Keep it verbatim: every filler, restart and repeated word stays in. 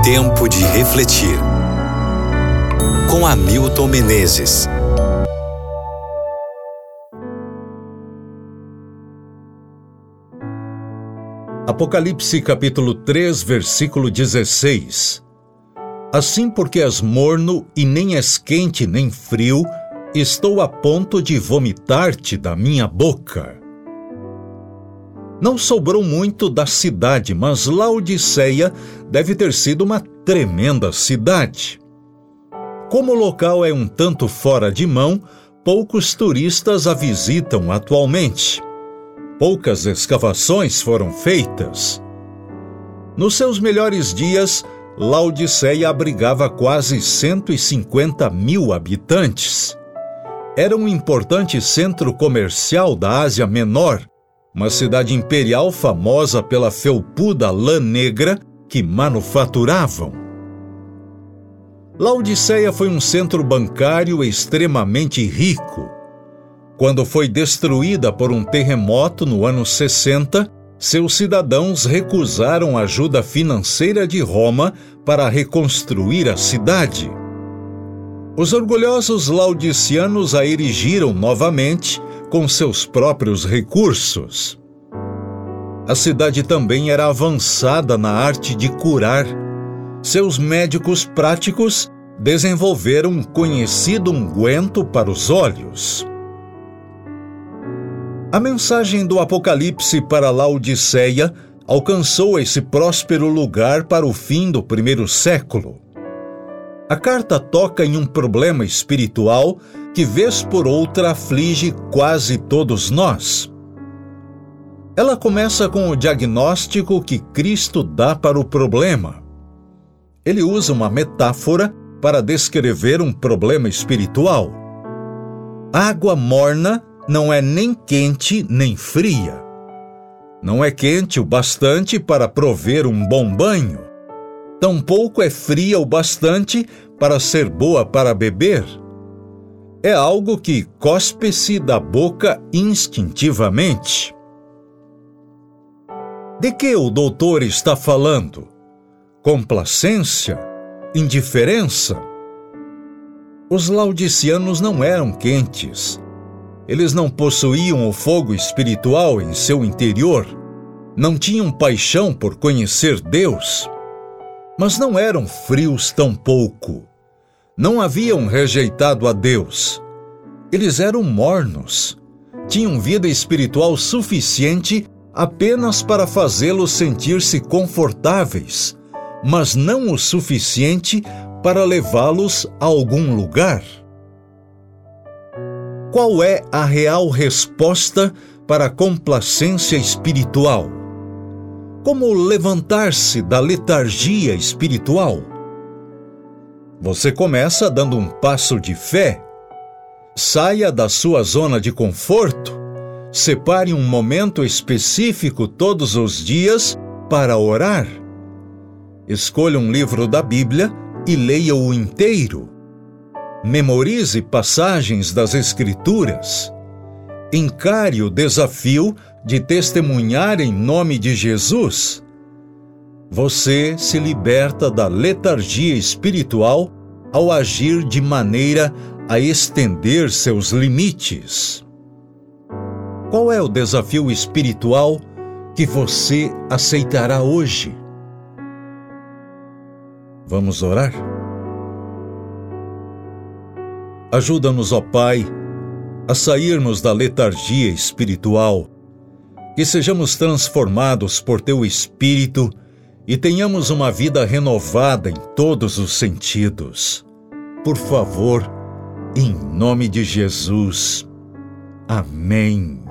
Tempo de refletir. Com Hamilton Menezes. Apocalipse capítulo três, versículo dezesseis. Assim, porque és morno e nem és quente nem frio, estou a ponto de vomitar-te da minha boca. Não sobrou muito da cidade, mas Laodiceia deve ter sido uma tremenda cidade. Como o local é um tanto fora de mão, poucos turistas a visitam atualmente. Poucas escavações foram feitas. Nos seus melhores dias, Laodiceia abrigava quase cento e cinquenta mil habitantes. Era um importante centro comercial da Ásia Menor, uma cidade imperial famosa pela felpuda lã negra que manufaturavam. Laodiceia foi um centro bancário extremamente rico. Quando foi destruída por um terremoto no ano sessenta, seus cidadãos recusaram ajuda financeira de Roma para reconstruir a cidade. Os orgulhosos laodicianos a erigiram novamente com seus próprios recursos. A cidade também era avançada na arte de curar. Seus médicos práticos desenvolveram um conhecido unguento para os olhos. A mensagem do Apocalipse para Laodiceia alcançou esse próspero lugar para o fim do primeiro século. A carta toca em um problema espiritual que, vez por outra, aflige quase todos nós. Ela começa com o diagnóstico que Cristo dá para o problema. Ele usa uma metáfora para descrever um problema espiritual. Água morna não é nem quente nem fria. Não é quente o bastante para prover um bom banho. Tampouco é fria o bastante para ser boa para beber. É algo que cospe-se da boca instintivamente. De que o doutor está falando? Complacência? Indiferença? Os laodicianos não eram quentes. Eles não possuíam o fogo espiritual em seu interior. Não tinham paixão por conhecer Deus. Mas não eram frios tampouco. Não haviam rejeitado a Deus. Eles eram mornos. Tinham vida espiritual suficiente apenas para fazê-los sentir-se confortáveis, mas não o suficiente para levá-los a algum lugar. Qual é a real resposta para a complacência espiritual? Como levantar-se da letargia espiritual? Você começa dando um passo de fé. Saia da sua zona de conforto. Separe um momento específico todos os dias para orar. Escolha um livro da Bíblia e leia-o inteiro. Memorize passagens das Escrituras. Encare o desafio de testemunhar em nome de Jesus. Você se liberta da letargia espiritual ao agir de maneira a estender seus limites. Qual é o desafio espiritual que você aceitará hoje? Vamos orar? Ajuda-nos, ó Pai, a sairmos da letargia espiritual, que sejamos transformados por Teu Espírito e tenhamos uma vida renovada em todos os sentidos. Por favor, em nome de Jesus. Amém.